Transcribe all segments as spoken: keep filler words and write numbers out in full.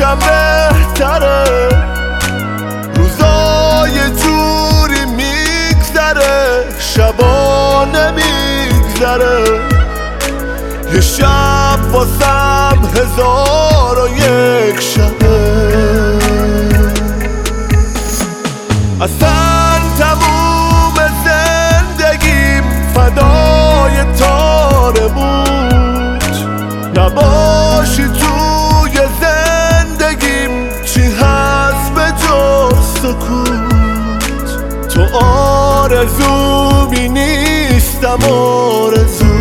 نباشم بهتره. روزا یه جوری میگذره، شبا نمیگذره. یه شب واسم هزار و یک شبه. اصلا تموم زندگیم فدای تاره بود. نباشی توی زندگیم چی هست به جز سکوت. تو آرزومی نیستم آرزو.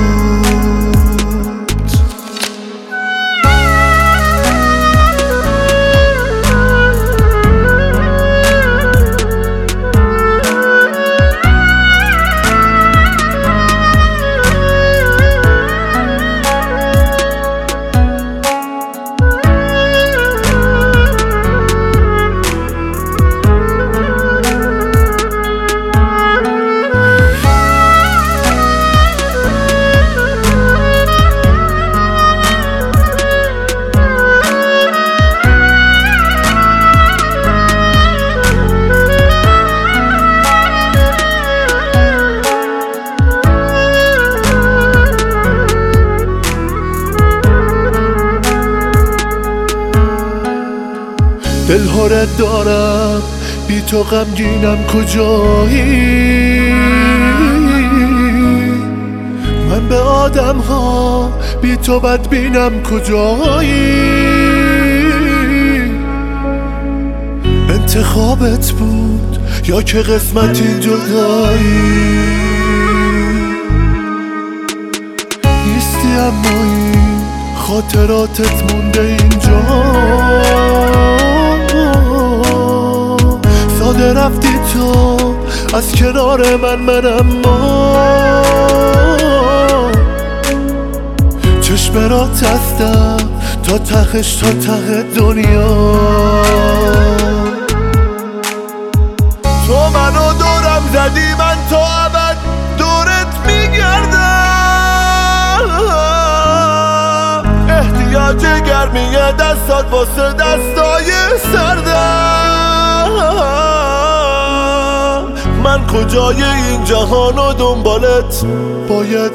دلهارت دارم بی تو غمگینم کجایی؟ من به آدم ها بی تو بدبینم کجایی؟ انتخابت بود یا که قسمتی جدایی؟ نیستی اما این خاطراتت مونده اینجا. ساده رفتی تو از کنار من، من اما چشم را تستم تا تهش، تا ته دنیا. تو منو دورم زدی، من تا ابد دورت میگردم. احتیاج گرمی دستات واسه دستای سردم. من کجای این جهان و دنبالت باید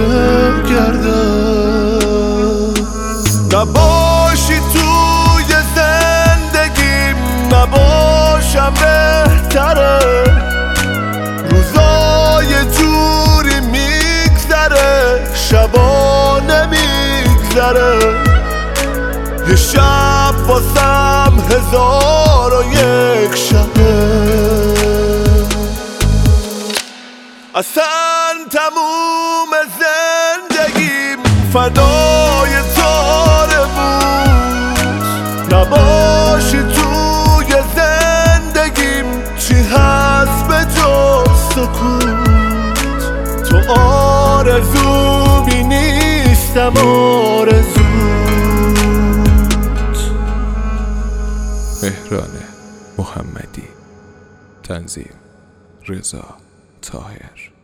بگردم. نباشی توی زندگیم نباشم بهتره. روزا یه جوری میگذره، شبا نمیگذره. یه شب واسم هزار و یک شبه. اصلا تموم زندگیم فدای تاره بود. نباشی توی زندگیم چی هست به جز سکوت. تو آرزومی نیستم آرزوت. مهران محمدی. تنظیم رضا طاهر.